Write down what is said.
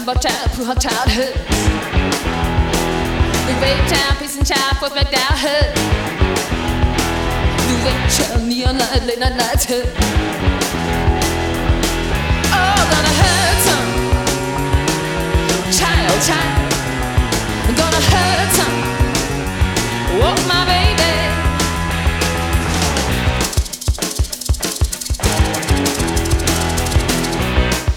about childhood, childhood. The rape town, peace and child, for back down hood. The rape child, neon light, late night lights hood. Oh, gonna hurt some. Child, child. Gonna hurt some. Oh, my baby.